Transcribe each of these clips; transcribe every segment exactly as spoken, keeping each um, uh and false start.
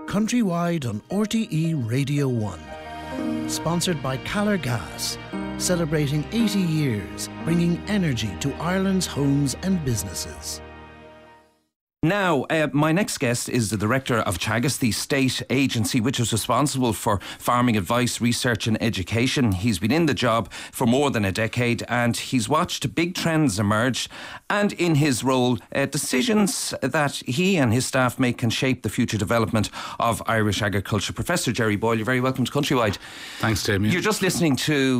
Countrywide on R T E Radio one. Sponsored by Caller Gas, celebrating eighty years, bringing energy to Ireland's homes and businesses. Now, uh, my next guest is the director of Teagasc, the state agency which is responsible for farming advice, research and education. He's been in the job for more than a decade and he's watched big trends emerge, and in his role, uh, decisions that he and his staff make can shape the future development of Irish agriculture. Professor Jerry Boyle, you're very welcome to Countrywide. Thanks, Damien. You're just listening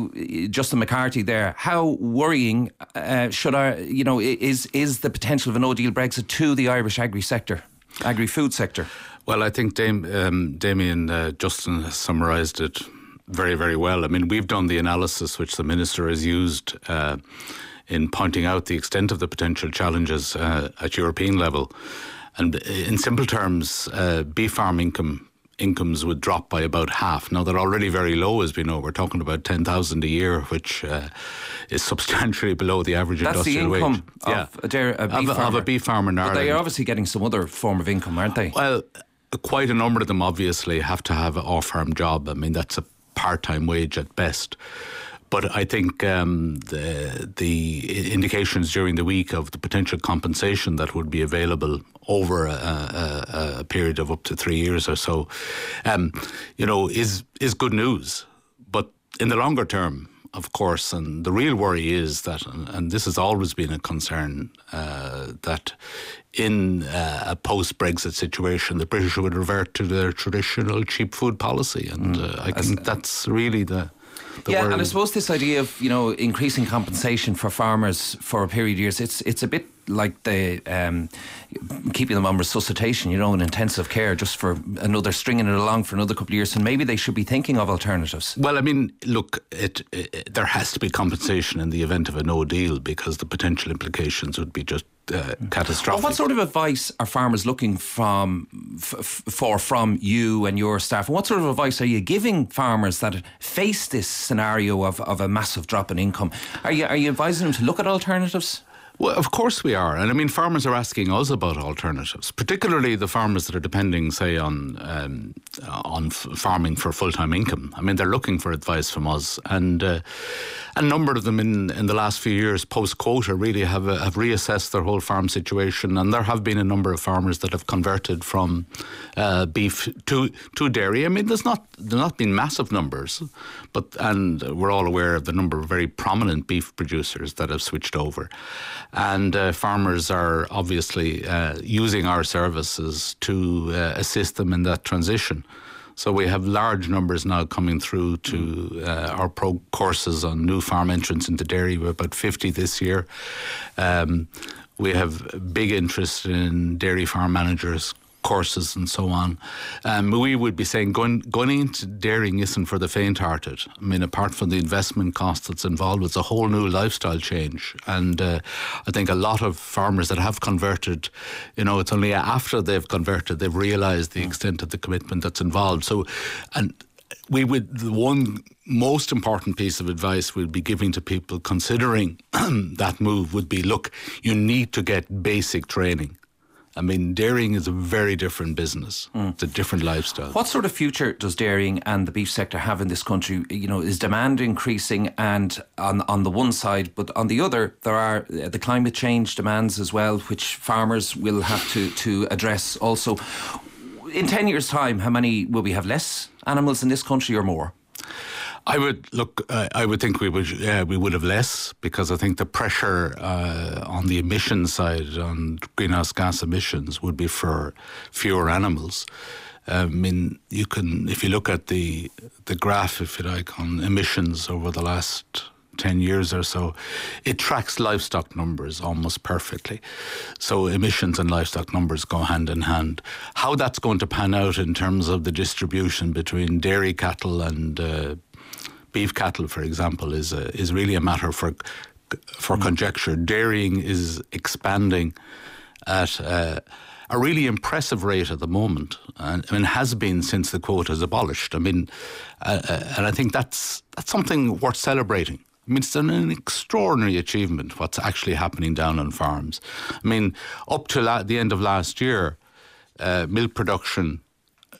to Justin McCarthy there. How worrying uh, should our, you know, is is the potential of a no-deal Brexit to the Irish agri-sector, agri-food sector? Well, I think Dam- um, Damien uh, Justin has summarised it very, very well. I mean, we've done the analysis which the Minister has used uh, in pointing out the extent of the potential challenges uh, at European level. And in simple terms, uh, beef farm income incomes would drop by about half. Now, they're already very low, as we know. We're talking about ten thousand a year, which uh, is substantially below the average That's industrial wage. That's the income yeah. of, a dairy, a beef of, farmer. of a beef farmer in Ireland. But they are obviously getting some other form of income, aren't they? Well, quite a number of them obviously have to have an off-farm job. I mean, that's a part-time wage at best. But I think um, the, the indications during the week of the potential compensation that would be available over a, a, a period of up to three years or so, um, you know, is is good news. But in the longer term, of course, and the real worry is that, and, and this has always been a concern, uh, that in uh, a post-Brexit situation, the British would revert to their traditional cheap food policy. And mm. uh, I think that's really the... The yeah, world. And I suppose this idea of, you know, increasing compensation for farmers for a period of years, it's it's a bit like the um, keeping them on resuscitation, you know, in intensive care, just for another, stringing it along for another couple of years. And maybe they should be thinking of alternatives. Well, I mean, look, it, it, there has to be compensation in the event of a no deal, because the potential implications would be just uh, catastrophic. Well, what sort of advice are farmers looking from f- for from you and your staff? And what sort of advice are you giving farmers that face this scenario of, of a massive drop in income? Are you are you advising them to look at alternatives? Well, of course we are. And I mean, farmers are asking us about alternatives, particularly the farmers that are depending, say, on um, on f- farming for full-time income. I mean, they're looking for advice from us. And uh, a number of them in, in the last few years, post-quota, really have uh, have reassessed their whole farm situation. And there have been a number of farmers that have converted from uh, beef to to dairy. I mean, there's not there's not been massive numbers, but and we're all aware of the number of very prominent beef producers that have switched over. And uh, farmers are obviously uh, using our services to uh, assist them in that transition. So we have large numbers now coming through to uh, our pro courses on new farm entrance into dairy. We're about fifty this year. Um, we have big interest in dairy farm managers courses and so on. Um, we would be saying going going into dairying isn't for the faint-hearted. I mean, apart from the investment cost that's involved, it's a whole new lifestyle change. And uh, I think a lot of farmers that have converted, you know, it's only after they've converted they've realised the extent of the commitment that's involved. So, and we would, the one most important piece of advice we'd be giving to people considering that move would be, look, you need to get basic training. I mean, dairying is a very different business. Mm. It's a different lifestyle. What sort of future does dairying and the beef sector have in this country? You know, is demand increasing, and on on the one side, but on the other, there are the climate change demands as well, which farmers will have to, to address also. In ten years' time, how many will we have less animals in this country or more? I would look. Uh, I would think we would. Uh, we would have less, because I think the pressure uh, on the emission side, on greenhouse gas emissions, would be for fewer animals. I mean, you can, if you look at the the graph, if you like, on emissions over the last ten years or so, it tracks livestock numbers almost perfectly. So emissions and livestock numbers go hand in hand. How that's going to pan out in terms of the distribution between dairy cattle and uh, beef cattle, for example, is a, is really a matter for for mm. conjecture. Dairying is expanding at uh, a really impressive rate at the moment, and I mean, has been since the quota is abolished. I mean, uh, uh, and I think that's that's something worth celebrating. I mean, it's an, an extraordinary achievement what's actually happening down on farms. I mean, up to la- the end of last year, uh, milk production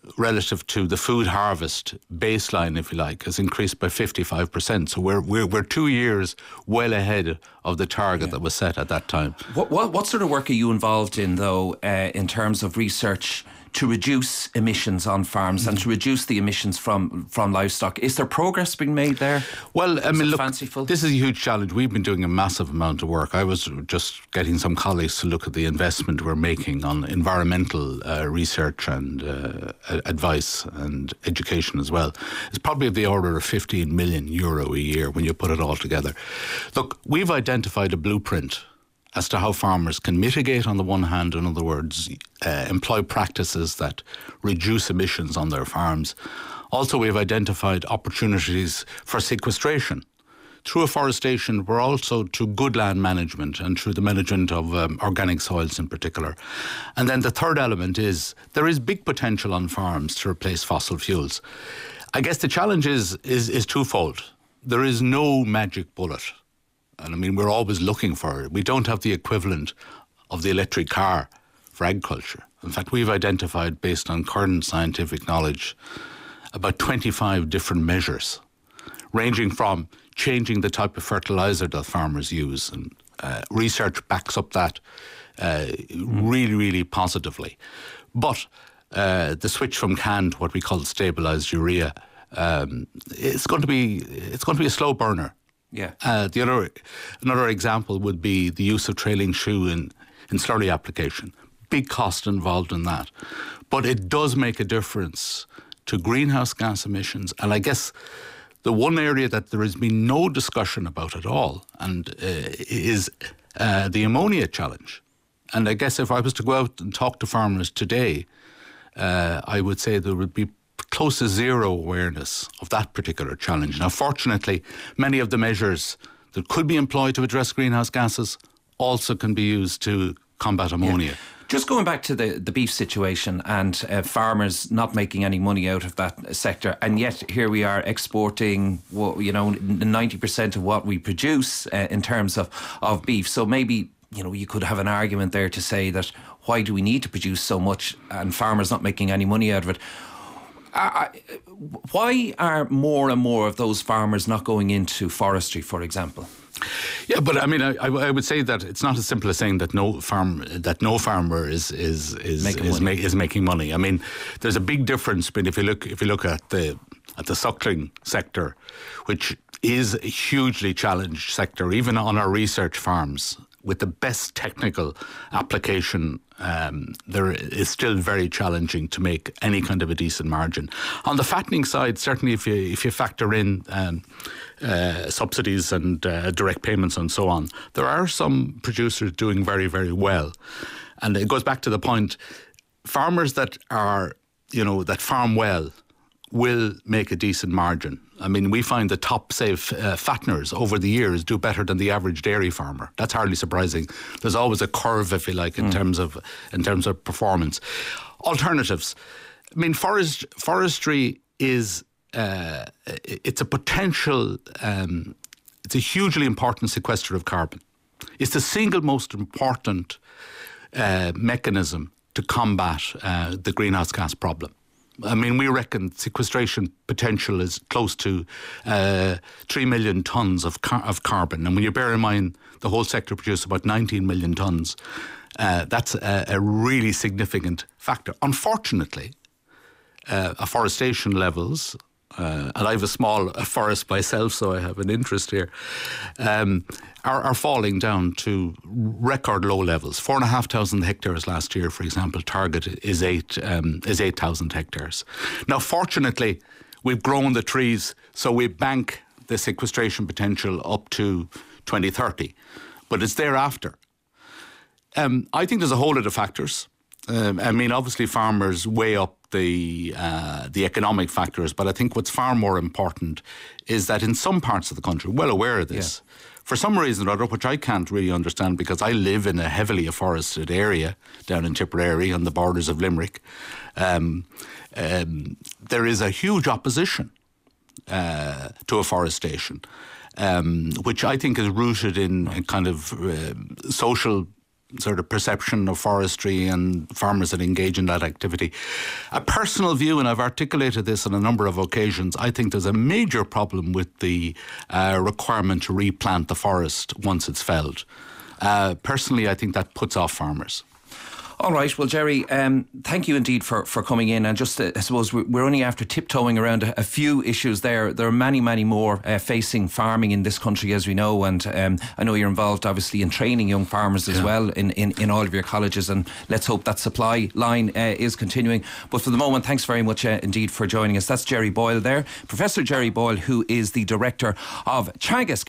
relative to the food harvest baseline, if you like, has increased by fifty-five percent. So we're we're, we're two years well ahead of the target yeah. that was set at that time. What, what what sort of work are you involved in, though, uh, in terms of research to reduce emissions on farms mm-hmm. and to reduce the emissions from, from livestock? Is there progress being made there? Well, I is mean, look, fanciful? This is a huge challenge. We've been doing a massive amount of work. I was just getting some colleagues to look at the investment we're making on environmental uh, research and uh, advice and education as well. It's probably of the order of fifteen million euro a year when you put it all together. Look, we've identified a blueprint as to how farmers can mitigate, on the one hand, in other words, uh, employ practices that reduce emissions on their farms. Also, we've identified opportunities for sequestration through afforestation, but also to good land management and through the management of um, organic soils in particular. And then the third element is there is big potential on farms to replace fossil fuels. I guess the challenge is is, is twofold. There is no magic bullet. And I mean, we're always looking for it. We don't have the equivalent of the electric car for agriculture. In fact, we've identified, based on current scientific knowledge, about twenty-five different measures, ranging from changing the type of fertilizer that farmers use. And uh, research backs up that uh, really, really positively. But uh, the switch from canned to what we call stabilised urea, um, it's going to be it's going to be a slow burner. Yeah. Uh, the other, another example would be the use of trailing shoe in, in slurry application. Big cost involved in that. But it does make a difference to greenhouse gas emissions. And I guess the one area that there has been no discussion about at all and uh, is uh, the ammonia challenge. And I guess if I was to go out and talk to farmers today, uh, I would say there would be close to zero awareness of that particular challenge. Now, fortunately, many of the measures that could be employed to address greenhouse gases also can be used to combat ammonia. Yeah. Just going back to the, the beef situation and uh, farmers not making any money out of that sector, and yet here we are exporting, you know, ninety percent of what we produce uh, in terms of, of beef. So maybe, you know, you could have an argument there to say that why do we need to produce so much and farmers not making any money out of it? Uh, why are more and more of those farmers not going into forestry, for example? Yeah, but I mean, I, I would say that it's not as simple as saying that no farm that no farmer is is is making is, ma- is making money. I mean, there's a big difference. But if you look if you look at the at the suckling sector, which is a hugely challenged sector, even on our research farms, with the best technical application, um, there is still very challenging to make any kind of a decent margin. On the fattening side, certainly if you if you factor in um, uh, subsidies and uh, direct payments and so on, there are some producers doing very, very well. And it goes back to the point, farmers that are, you know, that farm well will make a decent margin. I mean, we find the top, say, f- uh, fatteners over the years do better than the average dairy farmer. That's hardly surprising. There's always a curve, if you like, in mm. terms of in terms of performance. Alternatives. I mean, forest forestry is uh, it's a potential. Um, it's a hugely important sequester of carbon. It's the single most important uh, mechanism to combat uh, the greenhouse gas problem. I mean, we reckon sequestration potential is close to uh, three million tonnes of car- of carbon. And when you bear in mind the whole sector produces about nineteen million tonnes, uh, that's a, a really significant factor. Unfortunately, uh, afforestation levels, uh, and I have a small a forest myself, so I have an interest here, um, are, are falling down to record low levels. Four and a half thousand hectares last year, for example. Target is eight um, is eight thousand hectares. Now, fortunately, we've grown the trees, so we bank the sequestration potential up to twenty thirty, but it's thereafter. Um, I think there's a whole lot of factors. Um, I mean, obviously, farmers weigh up the uh, the economic factors, but I think what's far more important is that in some parts of the country, well aware of this, yeah. for some reason or other, which I can't really understand because I live in a heavily afforested area down in Tipperary on the borders of Limerick, um, um, there is a huge opposition uh, to afforestation, um, which I think is rooted in a kind of uh, social sort of perception of forestry and farmers that engage in that activity. A personal view, and I've articulated this on a number of occasions, I think there's a major problem with the uh, requirement to replant the forest once it's felled. Uh, personally, I think that puts off farmers. All right. Well, Jerry, um, thank you indeed for, for coming in. And just, uh, I suppose, we're only after tiptoeing around a, a few issues there. There are many, many more uh, facing farming in this country, as we know. And um, I know you're involved, obviously, in training young farmers as yeah. well in, in, in all of your colleges. And let's hope that supply line uh, is continuing. But for the moment, thanks very much uh, indeed for joining us. That's Jerry Boyle there, Professor Jerry Boyle, who is the Director of Teagasc